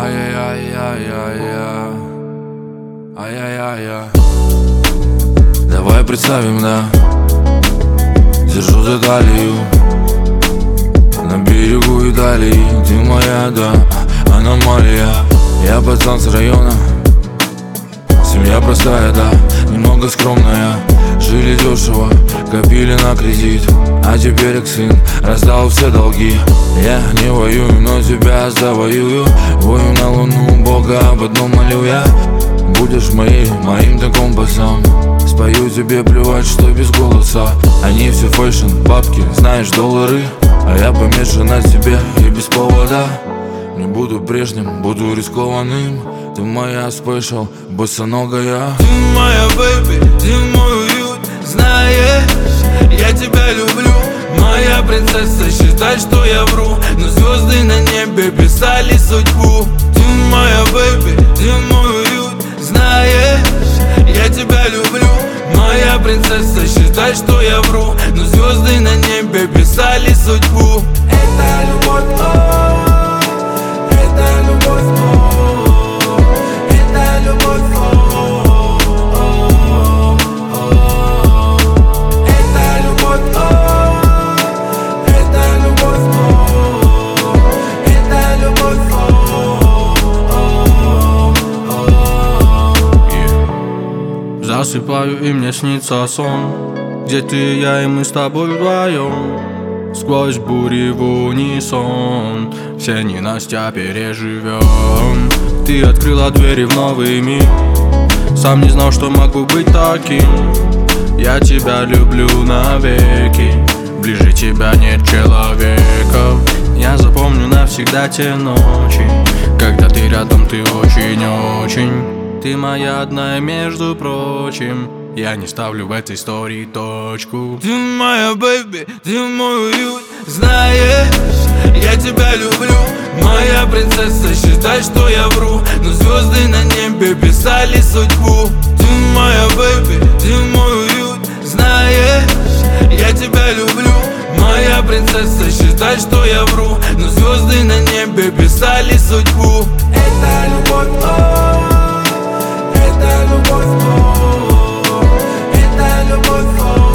Ай-яй-яй-яй-яй-яй. Ай-яй-яй-яй. Давай представим, да. Держу за талию на берегу Италии. Ты моя, да, аномалия. Я пацан с района, семья простая, да, немного скромная. Жили дешево, копили на кредит, а теперь как сын раздал все долги. Я не воюю, но тебя завоюю. Вою на луну, Бога об одном молю я. Будешь моим-то компасом. Спою тебе, плевать, что без голоса. Они все фэшн, бабки, знаешь, доллары. А я помешан на тебе и без повода. Не буду прежним, буду рискованным. Ты моя спешл, босоногая. Ты моя бэйби, ты мой уют. Знаешь, я тебя люблю. Моя принцесса, считай, что я вру. Но звезды на небе писали судьбу. Ты моя бэйби, ты мой уют. Знаешь, я тебя люблю. Моя принцесса, считай, что я вру. Но звезды на небе писали судьбу. Это любовь, это любовь, это любовь, это любовь, это любовь, это любовь. Засыпаю, и мне снится сон, где ты, я и мы с тобой вдвоем. Сквозь бури в унисон все ненастья переживем. Ты открыла двери в новый мир. Сам не знал, что могу быть таким. Я тебя люблю навеки. Ближе тебя нет человека. Я запомню навсегда те ночи, когда ты рядом, ты очень-очень. Ты моя одна, между прочим. Я не ставлю в этой истории точку. Ты моя бэйби, ты мой уют. Знаешь, я тебя люблю. Моя принцесса, считай, что я вру. Но звезды на небе писали судьбу. Ты моя бэйби, ты мой уют. Знаешь, я тебя люблю. Моя принцесса, считай, что я вру. Но звезды на небе писали судьбу. Это любовь, это любовь, это любовь.